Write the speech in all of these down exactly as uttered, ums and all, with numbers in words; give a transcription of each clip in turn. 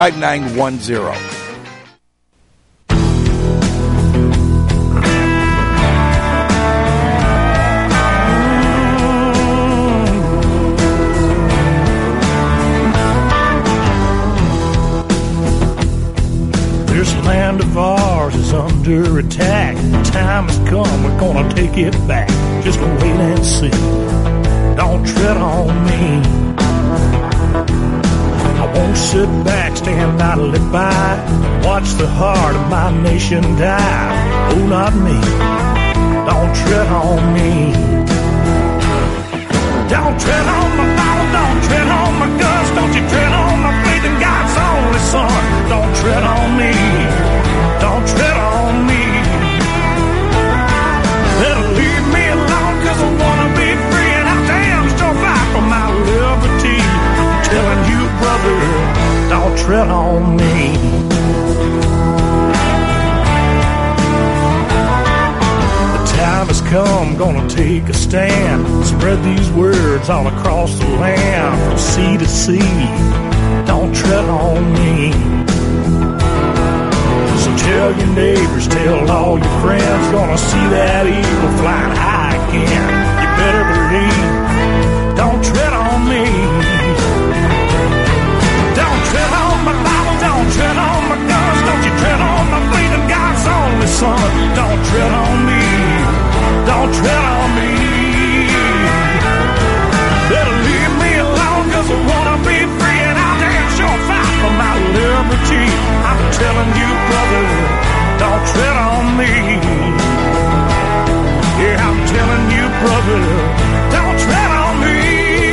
five nine one zero. This land of ours is under attack. The time has come, we're gonna take it back. Just wait and see. Don't tread on me. I won't sit back, stand idly by, watch the heart of my nation die. Oh, not me. Don't tread on me. Don't tread on my Bible, don't tread on my guns, don't you tread on my faith in God's only Son. Don't tread on me, don't tread on me. Better leave me alone, cause I wanna be free, and I'll damn sure fight for my liberty. I'm telling you, brother, don't tread on me. Time has come, gonna take a stand. Spread these words all across the land, from sea to sea. Don't tread on me. So tell your neighbors, tell all your friends, gonna see that eagle flying high again. You better believe, don't tread on me. Don't tread on my Bible, don't tread on my guns, don't you tread on my faith in God's only Son. Don't tread on me. Don't tread on me. Better leave me alone, cause I wanna be free, and I'll damn sure fight for my liberty. I'm telling you, brother, don't tread on me. Yeah, I'm telling you, brother, don't tread on me.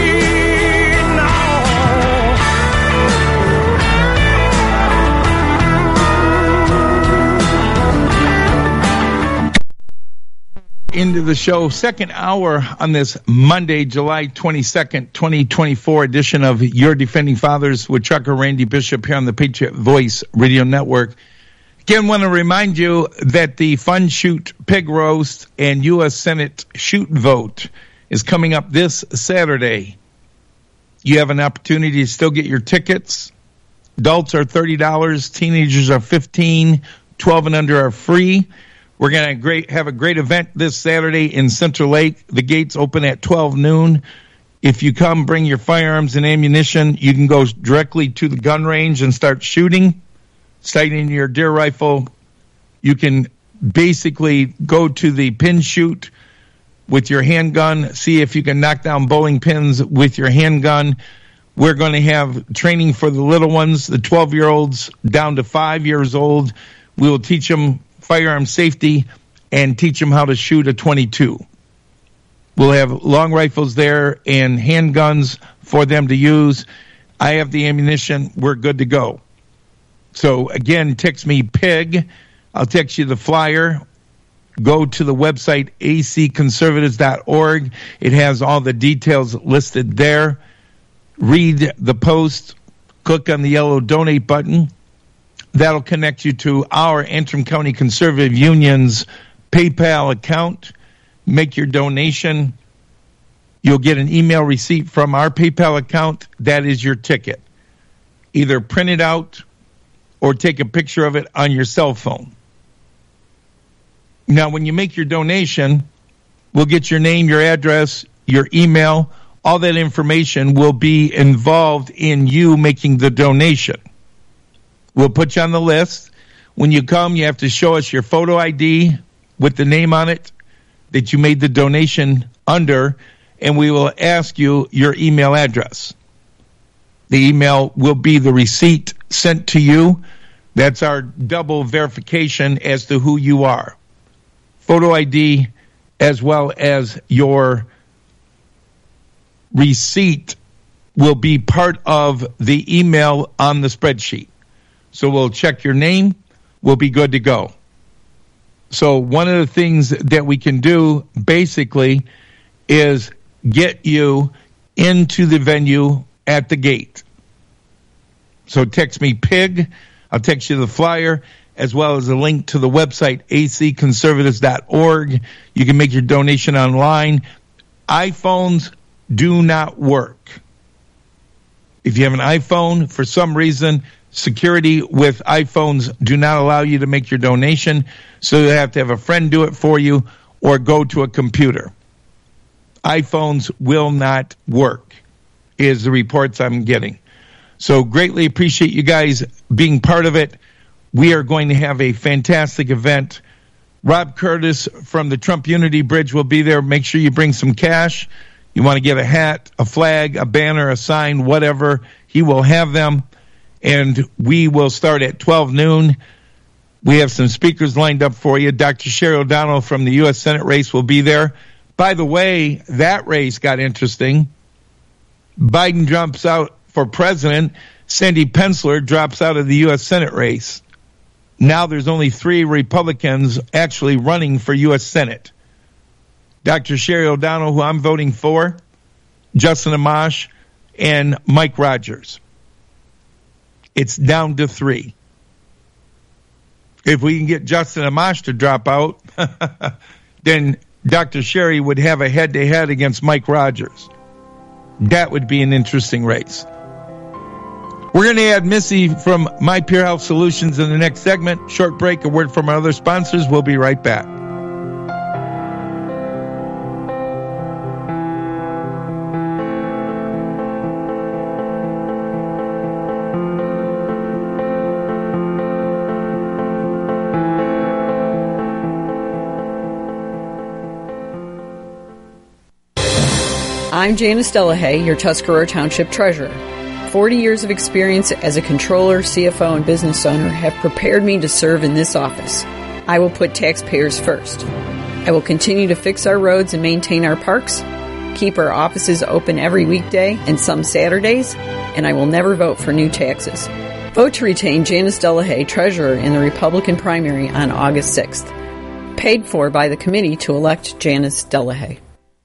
Into the show, second hour on this Monday, July twenty-second, twenty twenty-four edition of Your Defending Fathers with Trucker Randy Bishop here on the Patriot Voice Radio Network. Again, want to remind you that the Fun Shoot Pig Roast and U S Senate Shoot Vote is coming up this Saturday. You have an opportunity to still get your tickets. Adults are thirty dollars, teenagers are fifteen dollars, twelve and under are free. We're going to great have a great event this Saturday in Central Lake. The gates open at twelve noon. If you come, bring your firearms and ammunition. You can go directly to the gun range and start shooting, sighting your deer rifle. You can basically go to the pin shoot with your handgun, see if you can knock down bowling pins with your handgun. We're going to have training for the little ones, the twelve-year-olds down to five years old. We will teach them firearm safety and teach them how to shoot a twenty-two. We'll have long rifles there and handguns for them to use. I have the ammunition. We're good to go. So, again, text me PIG. I'll text you the flyer. Go to the website a c conservatives dot org. It has all the details listed there. Read the post. Click on the yellow donate button. That'll connect you to our Antrim County Conservative Union's PayPal account. Make your donation. You'll get an email receipt from our PayPal account. That is your ticket. Either print it out or take a picture of it on your cell phone. Now, when you make your donation, we'll get your name, your address, your email. All that information will be involved in you making the donation. We'll put you on the list. When you come, you have to show us your photo I D with the name on it that you made the donation under, and we will ask you your email address. The email will be the receipt sent to you. That's our double verification as to who you are. Photo I D as well as your receipt will be part of the email on the spreadsheet. So we'll check your name. We'll be good to go. So one of the things that we can do basically is get you into the venue at the gate. So text me PIG. I'll text you the flyer as well as a link to the website a c conservatives dot org. You can make your donation online. iPhones do not work. If you have an iPhone, for some reason, security with iPhones do not allow you to make your donation, so you have to have a friend do it for you or go to a computer. iPhones will not work, is the reports I'm getting. So greatly appreciate you guys being part of it. We are going to have a fantastic event. Rob Curtis from the Trump Unity Bridge will be there. Make sure you bring some cash. You want to get a hat, a flag, a banner, a sign, whatever. He will have them. And we will start at twelve noon. We have some speakers lined up for you. Doctor Sherry O'Donnell from the U S Senate race will be there. By the way, that race got interesting. Biden jumps out for president. Sandy Pensler drops out of the U S Senate race. Now there's only three Republicans actually running for U S Senate. Doctor Sherry O'Donnell, who I'm voting for, Justin Amash, and Mike Rogers. It's down to three. If we can get Justin Amash to drop out, then Doctor Sherry would have a head-to-head against Mike Rogers. That would be an interesting race. We're going to add Missy from My Pure Health Solutions in the next segment. Short break, a word from our other sponsors. We'll be right back. I'm Janice Delahaye, your Tuscarora Township Treasurer. forty years of experience as a controller, C F O, and business owner have prepared me to serve in this office. I will put taxpayers first. I will continue to fix our roads and maintain our parks, keep our offices open every weekday and some Saturdays, and I will never vote for new taxes. Vote to retain Janice Delahaye, Treasurer, in the Republican primary on August sixth. Paid for by the committee to elect Janice Delahaye.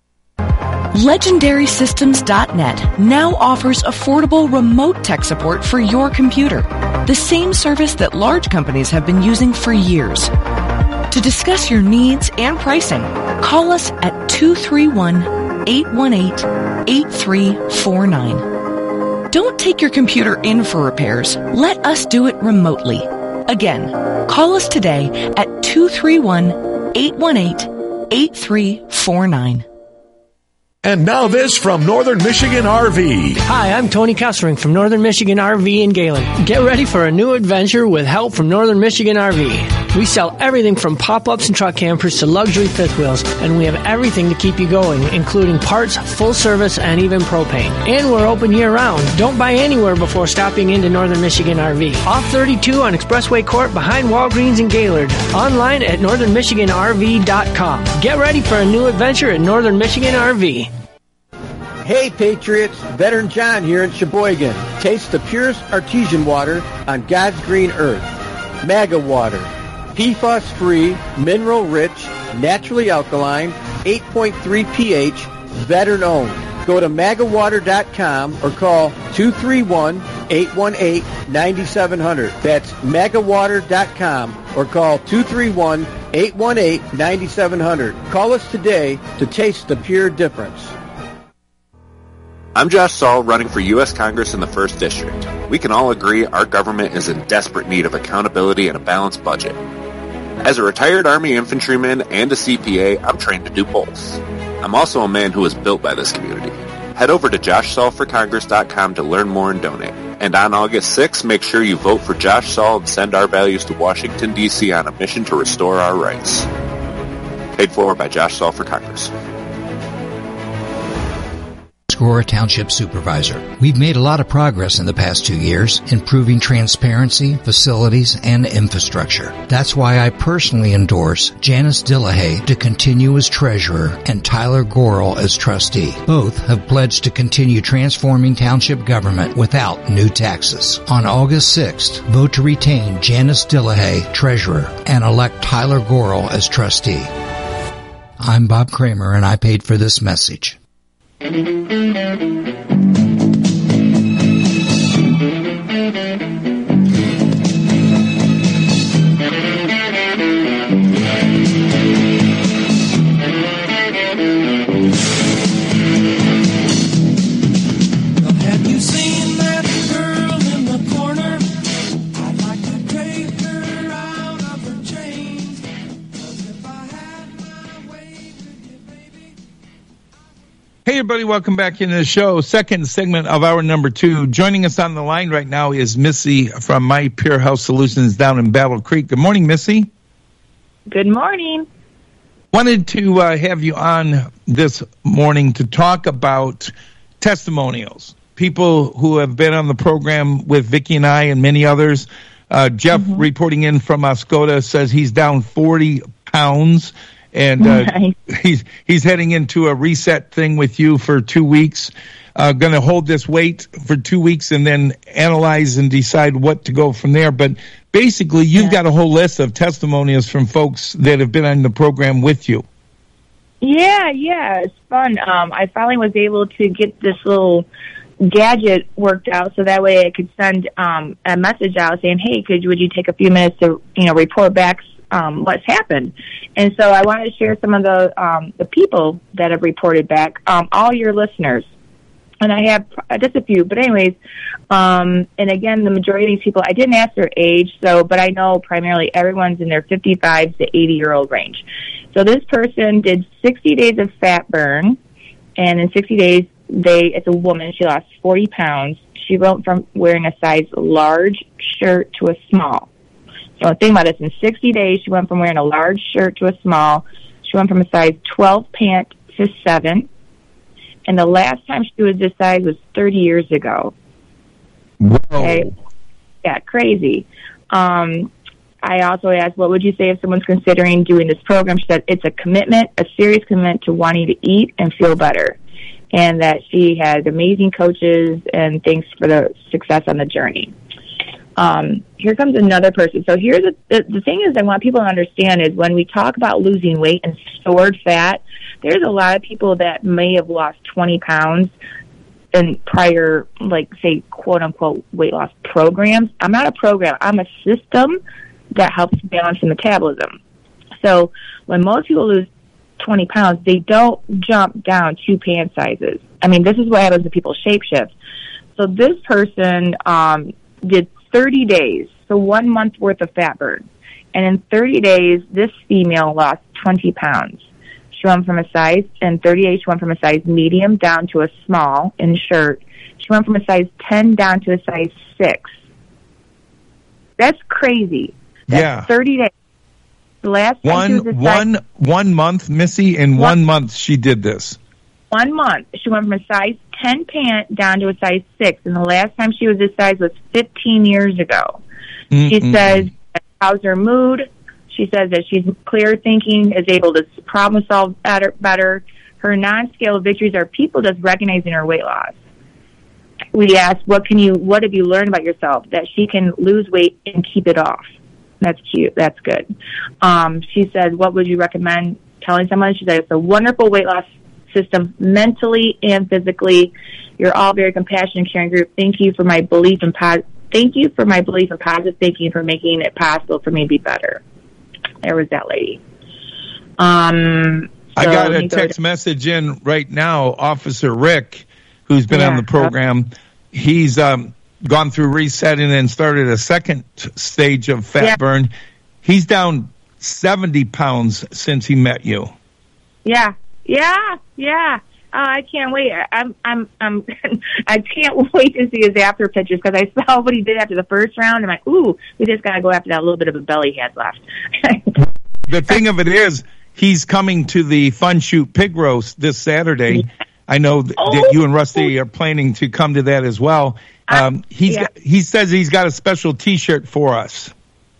Legendary Systems dot net now offers affordable remote tech support for your computer, the same service that large companies have been using for years. To discuss your needs and pricing, call us at two three one, eight one eight, eight three four nine. Don't take your computer in for repairs. Let us do it remotely. Again, call us today at two three one, eight one eight, eight three four nine. And now this from Northern Michigan R V. Hi, I'm Tony Kessering from Northern Michigan R V in Gaylord. Get ready for a new adventure with help from Northern Michigan R V. We sell everything from pop-ups and truck campers to luxury fifth wheels, and we have everything to keep you going, including parts, full service, and even propane. And we're open year-round. Don't buy anywhere before stopping into Northern Michigan R V. Off thirty-two on Expressway Court behind Walgreens in Gaylord. Online at northern michigan r v dot com. Get ready for a new adventure at Northern Michigan R V. Hey Patriots, Veteran John here in Sheboygan. Taste the purest artesian water on God's green earth. MAGA water. P FAS-free, mineral-rich, naturally alkaline, eight point three pH, veteran-owned. Go to maga water dot com or call two three one, eight one eight, nine seven zero zero. That's maga water dot com or call two three one, eight one eight, nine seven zero zero. Call us today to taste the pure difference. I'm Josh Saul, running for U S Congress in the first District. We can all agree our government is in desperate need of accountability and a balanced budget. As a retired Army infantryman and a C P A, I'm trained to do both. I'm also a man who was built by this community. Head over to josh saul for congress dot com to learn more and donate. And on August sixth, make sure you vote for Josh Saul and send our values to Washington, D C on a mission to restore our rights. Paid for by Josh Saul for Congress. Tuscarora Township Supervisor. We've made a lot of progress in the past two years, improving transparency, facilities, and infrastructure. That's why I personally endorse Janice Delahaye to continue as treasurer and Tyler Gorel as trustee. Both have pledged to continue transforming township government without new taxes. On August sixth, vote to retain Janice Delahaye, treasurer, and elect Tyler Gorel as trustee. I'm Bob Kramer, and I paid for this message. Have you seen that girl in the corner? Hey, everybody, welcome back into the show. Second segment of hour number two. Joining us on the line right now is Missy from My Pure Health Solutions down in Battle Creek. Good morning, Missy. Good morning. Wanted to uh, have you on this morning to talk about testimonials. People who have been on the program with Vicki and I and many others. Uh, Jeff, mm-hmm. reporting in from Oscoda, says he's down forty pounds. And uh, nice. he's he's heading into a reset thing with you for two weeks. Uh, going to hold this weight for two weeks and then analyze and decide what to go from there. But basically, you've yeah. got a whole list of testimonials from folks that have been on the program with you. Yeah, yeah, it's fun. Um, I finally was able to get this little gadget worked out so that way I could send um, a message out saying, "Hey, could would you take a few minutes to you know report back um, what's happened?" And so I wanted to share some of the um, the people that have reported back, um, all your listeners. And I have just a few, but anyways, um, and again, the majority of these people, I didn't ask their age, so, but I know primarily everyone's in their fifty-five to eighty year old range. So this person did sixty days of fat burn, and in sixty days, they, it's a woman, she lost forty pounds. She went from wearing a size large shirt to a small. So think about this, in sixty days, she went from wearing a large shirt to a small. She went from a size twelve pant to seven. And the last time she was this size was thirty years ago. Whoa. Okay? Yeah, crazy. Um, I also asked, what would you say if someone's considering doing this program? She said it's a commitment, a serious commitment to wanting to eat and feel better. And that she has amazing coaches, and thanks for the success on the journey. Um, here comes another person. So here's a, the, the thing is I want people to understand is when we talk about losing weight and stored fat, there's a lot of people that may have lost twenty pounds in prior, like, say, quote-unquote weight loss programs. I'm not a program. I'm a system that helps balance the metabolism. So when most people lose twenty pounds, they don't jump down two pant sizes. I mean, this is what happens when people shape shift. So this person um, did thirty days, so one month worth of fat burn. And in thirty days, this female lost twenty pounds. She went from a size, in thirty days, she went from a size medium down to a small in shirt. She went from a size ten down to a size six. That's crazy. That's yeah. thirty days. The last time one, she was a size, one, one month, Missy, in one, one month she did this. One month. She went from a size ten pant down to a size six. And the last time she was this size was fifteen years ago. Mm-mm. She says, how's her mood? She says that she's clear thinking, is able to problem solve better. better. Her non-scale victories are people just recognizing her weight loss. We asked, what can you, what have you learned about yourself? That she can lose weight and keep it off. That's cute. That's good. Um, she said, what would you recommend telling someone? She said, it's a wonderful weight loss system, mentally and physically. You're all very compassionate and caring group. Thank you for my belief in pos- Thank you for my belief in positive thinking, for making it possible for me to be better. There was that lady. Um, so I got a text go message in right now. Officer Rick, who's been yeah, on the program, he's um, gone through reset and then started a second stage of fat yeah. burn. He's down seventy pounds since he met you. Yeah, yeah, yeah. Oh, I can't wait. I'm, I'm, I'm, I can't wait to see his after pictures because I saw what he did after the first round. I'm like, ooh, we just got to go after that little bit of a belly he had left. The thing of it is, he's coming to the Fun Shoot Pig Roast this Saturday. Yeah. I know th- oh. that you and Rusty are planning to come to that as well. Um, he's yeah. got, he says he's got a special T-shirt for us.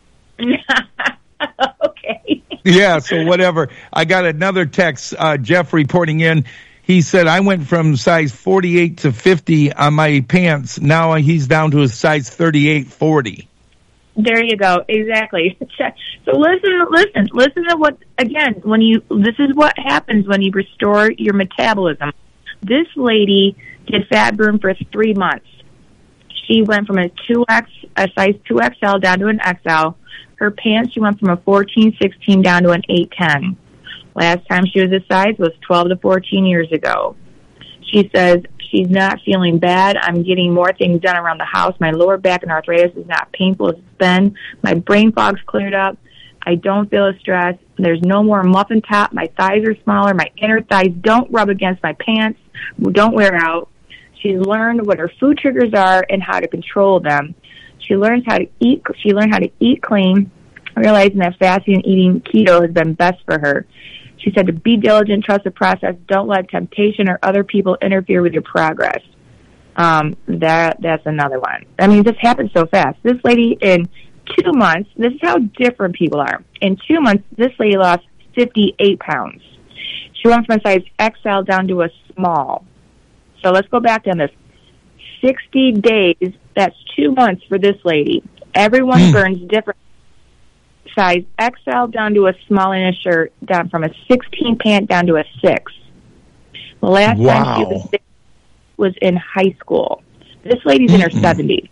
Okay. Yeah, so whatever. I got another text, uh, Jeff reporting in. He said, I went from size forty-eight to fifty on my pants. Now he's down to a size thirty-eight, forty. There you go. Exactly. So listen, listen, listen to what, again, when you, this is what happens when you restore your metabolism. This lady did fat burn for three months. She went from a two X, a size two X L down to an X L. Her pants, she went from a fourteen, sixteen down to an eight, ten. Last time she was this size was twelve to fourteen years ago. She says she's not feeling bad. I'm getting more things done around the house. My lower back and arthritis is not painful as it's been. My brain fog's cleared up. I don't feel as stressed. There's no more muffin top. My thighs are smaller. My inner thighs don't rub against my pants. don't wear out. She's learned what her food triggers are and how to control them. She learns how to eat. She learned how to eat clean, realizing that fasting and eating keto has been best for her. She said to be diligent, trust the process, don't let temptation or other people interfere with your progress. Um, that that's another one. I mean, this happened so fast. This lady in two months, this is how different people are. In two months, this lady lost fifty-eight pounds. She went from a size X L down to a small. So let's go back on this. sixty days, that's two months for this lady. Everyone mm. burns different. Size X L down to a small in a shirt, down from a sixteen pant down to a six. The last wow. time she was sick was in high school. This lady's mm-hmm. in her seventies.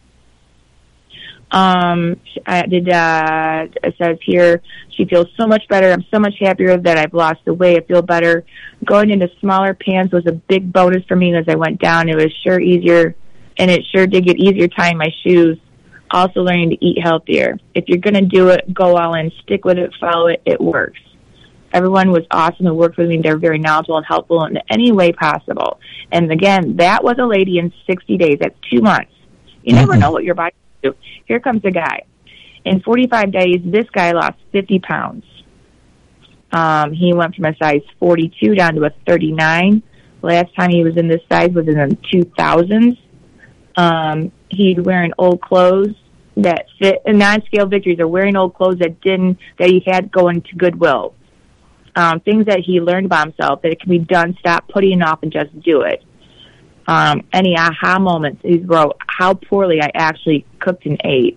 Um, I did, uh, it says here, she feels so much better. I'm so much happier that I've lost the weight. I feel better. Going into smaller pants was a big bonus for me as I went down. It was sure easier, and it sure did get easier tying my shoes. Also learning to eat healthier. If you're going to do it, go all in, stick with it, follow it. It works. Everyone was awesome who worked with me. They're very knowledgeable and helpful in any way possible. And again, that was a lady in sixty days. That's two months. You never know what your body will do. Here comes a guy. In forty-five days, this guy lost fifty pounds. Um, he went from a size forty-two down to a thirty-nine. Last time he was in this size was in the two thousands. Um, he's wearing old clothes that fit, and non-scale victories are wearing old clothes that didn't, that he had going to Goodwill. Um, things that he learned about himself, that it can be done, stop putting it off and just do it. Um, any aha moments, he wrote, how poorly I actually cooked and ate.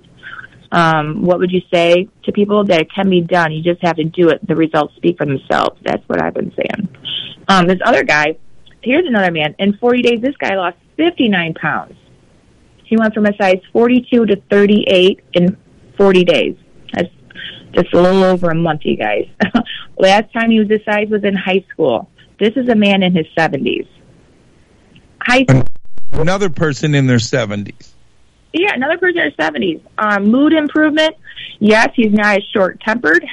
Um, what would you say to people? That it can be done. You just have to do it. The results speak for themselves. That's what I've been saying. Um, this other guy, here's another man. In forty days, this guy lost fifty-nine pounds. He went from a size forty-two to thirty-eight in forty days. That's just a little over a month, you guys. Last time he was this size was in high school. This is a man in his seventies. High school. Another person in their seventies. Yeah, another person in their seventies. Um, mood improvement. Yes, he's not as short-tempered.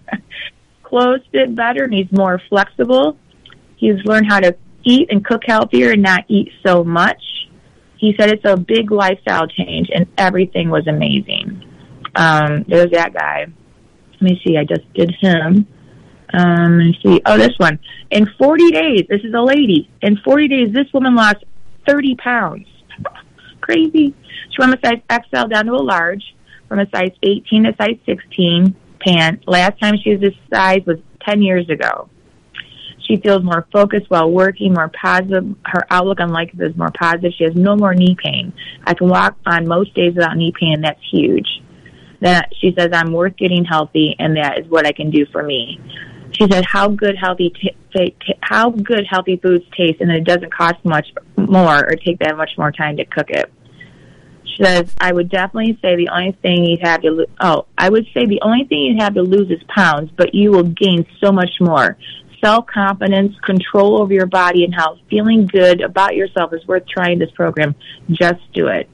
Clothes fit better, and he's more flexible. He's learned how to eat and cook healthier and not eat so much. He said it's a big lifestyle change, and everything was amazing. Um, there's that guy. Let me see. I just did him. Um, let me see. Oh, this one. In forty days, this is a lady. In forty days, this woman lost thirty pounds. Crazy. She went from a size X L down to a large, from a size eighteen to size sixteen pant. Last time she was this size was ten years ago. She feels more focused while working, more positive. Her outlook on life is more positive. She has no more knee pain. I can walk on most days without knee pain, and that's huge. That she says, I'm worth getting healthy, and that is what I can do for me. She said, how good healthy t- t- t- how good healthy foods taste, and it doesn't cost much more or take that much more time to cook it. She says, I would definitely say the only thing you'd have to lo- oh, I would say the only thing you'd have to lose is pounds, but you will gain so much more. Self-confidence, control over your body and health, feeling good about yourself is worth trying this program. Just do it.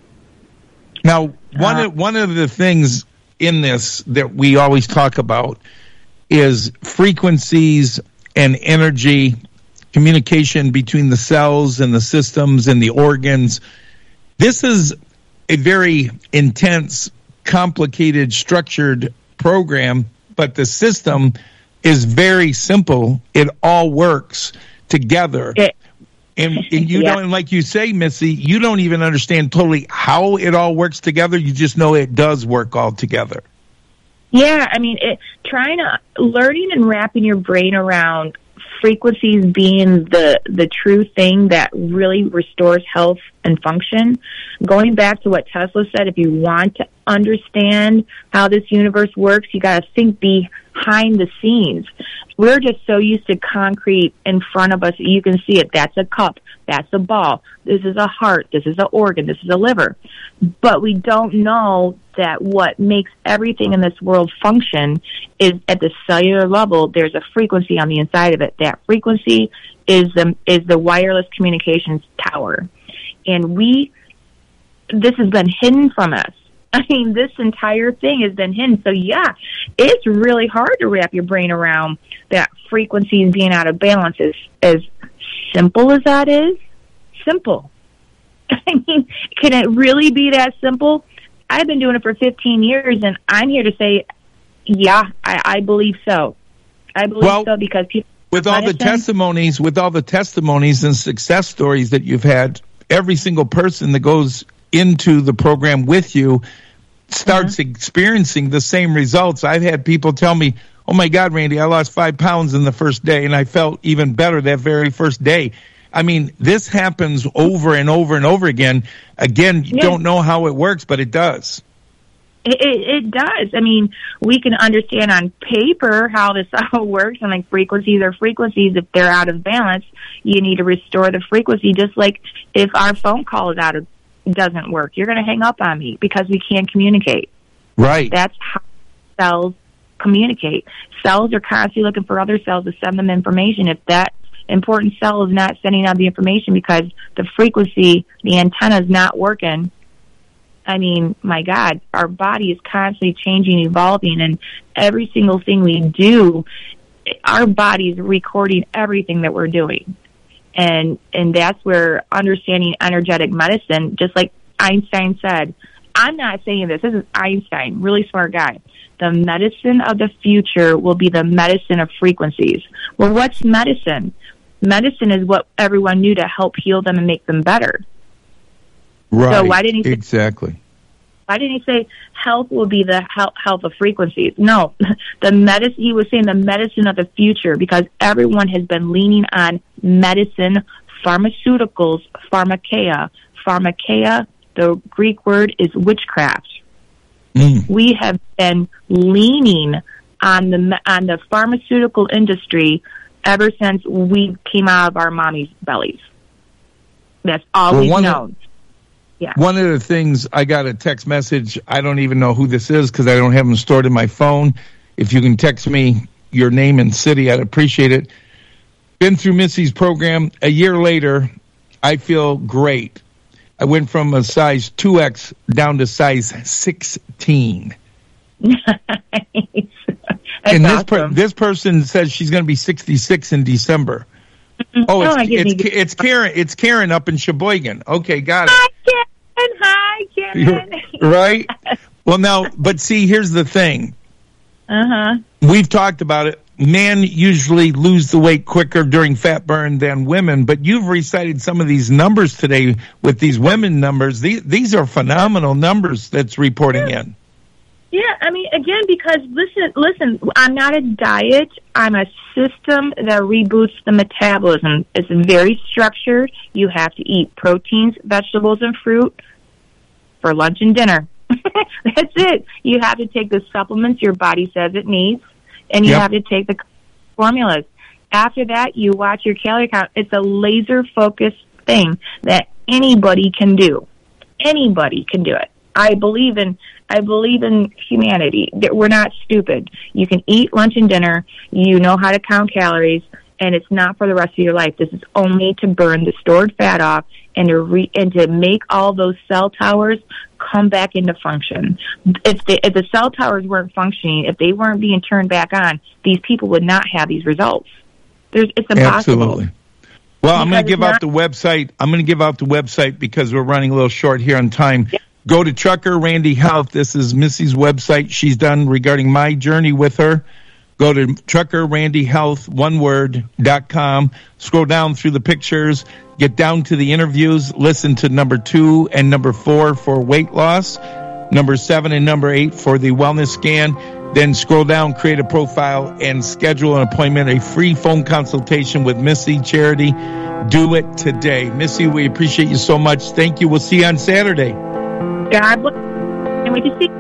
Now, one uh, of, one of the things in this that we always talk about is frequencies and energy, communication between the cells and the systems and the organs. This is a very intense, complicated, structured program, but the system is very simple. It all works together. It, and, and you yeah. don't, like you say, Missy, you don't even understand totally how it all works together. You just know it does work all together. Yeah, I mean, it, trying to, learning and wrapping your brain around frequencies being the the true thing that really restores health and function. Going back to what Tesla said, if you want to understand how this universe works, you got to think behind the scenes. We're just so used to concrete in front of us. You can see it. That's a cup. That's a ball. This is a heart. This is an organ. This is a liver. But we don't know that what makes everything in this world function is at the cellular level. There's a frequency on the inside of it. That frequency is the, is the wireless communications tower. And we, this has been hidden from us. I mean, this entire thing has been hidden. So, yeah, it's really hard to wrap your brain around that frequencies being out of balance is, is simple as that is, simple. I mean, can it really be that simple? I've been doing it for fifteen years, and I'm here to say, yeah, I, I believe so. I believe well, so because people... With all the testimonies, with all the testimonies and success stories that you've had, every single person that goes into the program with you starts mm-hmm. experiencing the same results. I've had people tell me, oh, my God, Randy, I lost five pounds in the first day, and I felt even better that very first day. I mean, this happens over and over and over again. Again, you yeah. don't know how it works, but it does. It, it, it does. I mean, we can understand on paper how this all works, and like frequencies are frequencies. If they're out of balance, you need to restore the frequency. Just like if our phone call is out of doesn't work, you're going to hang up on me because we can't communicate. Right. That's how cells communicate. Cells are constantly looking for other cells to send them information. If that important cell is not sending out the information because the frequency, the antenna is not working, I mean, my God, our body is constantly changing, evolving, and every single thing we do, our body is recording everything that we're doing. And and that's where understanding energetic medicine, just like Einstein said, I'm not saying this, this is Einstein, really smart guy. The medicine of the future will be the medicine of frequencies. Well, what's medicine? Medicine is what everyone knew to help heal them and make them better. Right. So why didn't he say, exactly. Why didn't he say health will be the health, health of frequencies? No, the medicine. He was saying the medicine of the future because everyone has been leaning on medicine, pharmaceuticals, pharmakeia. Pharmakeia, the Greek word is witchcraft. Mm. We have been leaning on the on the pharmaceutical industry ever since we came out of our mommy's bellies. That's all well, we've known. Of, yeah. One of the things, I got a text message. I don't even know who this is because I don't have them stored in my phone. If you can text me your name and city, I'd appreciate it. Been through Missy's program. A year later, I feel great. I went from a size two X down to size sixteen. Nice. And this awesome. per- this person says she's going to be sixty-six in December. Mm-hmm. Oh, it's, oh, it's, it's, it's Karen. It's Karen up in Sheboygan. Okay, got it. Hi, Karen. Hi, Karen. Right? Well, now, but see, here's the thing. Uh-huh. We've talked about it. Men usually lose the weight quicker during fat burn than women, but you've recited some of these numbers today with these women numbers. These, these are phenomenal numbers that's reporting yeah. in. Yeah, I mean, again, because listen, listen, I'm not a diet. I'm a system that reboots the metabolism. It's very structured. You have to eat proteins, vegetables, and fruit for lunch and dinner. That's it. You have to take the supplements your body says it needs, and you yep. have to take the formulas. After that, you watch your calorie count. It's a laser-focused thing that anybody can do. Anybody can do it. I believe in I believe in humanity. We're not stupid. You can eat lunch and dinner. You know how to count calories, and it's not for the rest of your life. This is only to burn the stored fat off and to re, and to make all those cell towers come back into function. If the, if the cell towers weren't functioning, if they weren't being turned back on, these people would not have these results. There's, it's impossible. Absolutely. Well, because I'm going to give not- out the website. I'm going to give out the website because we're running a little short here on time. Yeah. Go to Trucker Randy Health. This is Missy's website she's done regarding my journey with her. Go to Trucker Randy Health, one word, dot com. Scroll down through the pictures. Get down to the interviews. Listen to number two and number four for weight loss. Number seven and number eight for the wellness scan. Then scroll down, create a profile, and schedule an appointment, a free phone consultation with Missy Charity. Do it today. Missy, we appreciate you so much. Thank you. We'll see you on Saturday. God bless. And we just see.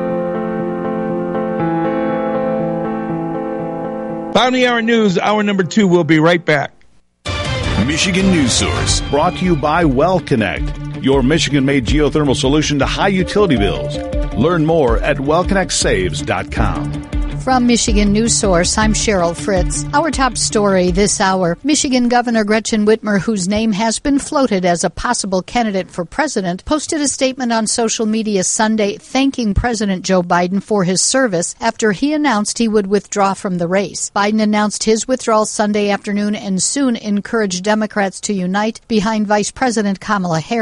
Bounty Hour News, hour number two. We'll be right back. Michigan News Source, brought to you by WellConnect, your Michigan-made geothermal solution to high utility bills. Learn more at well connect saves dot com. From Michigan News Source, I'm Cheryl Fritz. Our top story this hour, Michigan Governor Gretchen Whitmer, whose name has been floated as a possible candidate for president, posted a statement on social media Sunday thanking President Joe Biden for his service after he announced he would withdraw from the race. Biden announced his withdrawal Sunday afternoon and soon encouraged Democrats to unite behind Vice President Kamala Harris.